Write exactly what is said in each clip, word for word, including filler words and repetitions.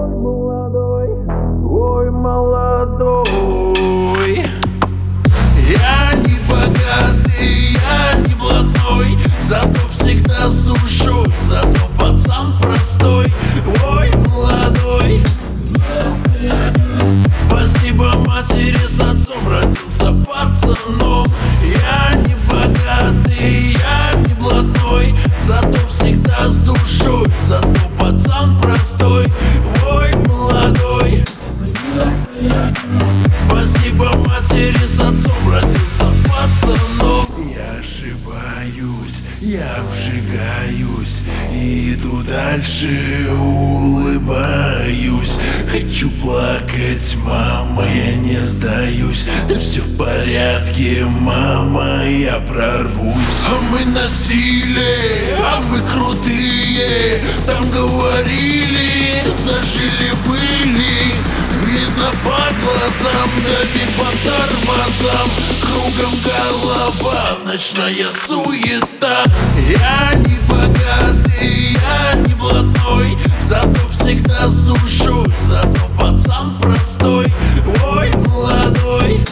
молодой, ой, молодой. Я не богатый, я не блатной, зато всегда с душой, зато пацан простой, ой, молодой. Спасибо матери с отцом, родился пацаном. Я не богатый, я не блатной, зато всегда с душой, зато пацан простой, ой, молодой. Спасибо матери с отцом, родился пацаном. Я ошибаюсь, я вжигаюсь, иду дальше, улыбаюсь. Хочу плакать, мама, я не сдаюсь. Да все в порядке, мама, я прорвусь. А мы носили, а мы крутые, там говорили, зажили-были. Видно по глазам, дави по тормозам, кругом голова, ночная суета. Я не богатый, я не блатной, зато всегда с душой, зато пацан простой, ой, молодой.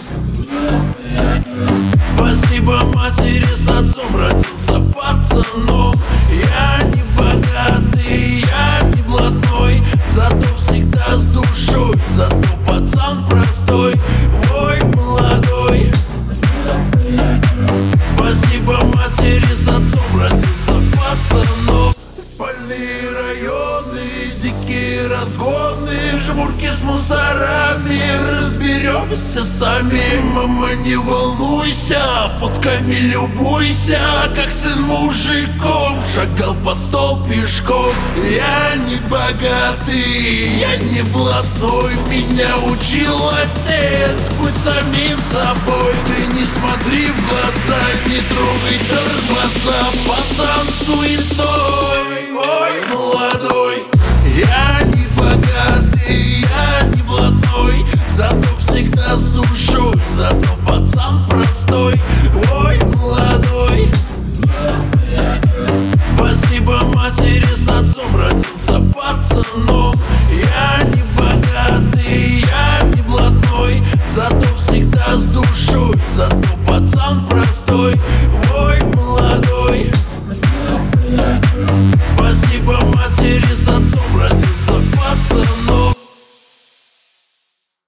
Спасибо матери с отцом, родился пацаном. Я не богатый, я не блатной, зато всегда с душой, зато пацан простой, ой, молодой. Спасибо матери с отцом, родился пацаном. Спальные районы, дикие разгоны, жмурки с мусорами, разберемся сами. Мама, не волнуйся, фотками любуйся, как сын мужиком шагал под стол пешком. Я не богатый, я не блатной, меня учил отец, будь самим собой. Ты не смотри в глаза, не трогай тормоза, пацан суетой, ой, молодой. Я не богатый, я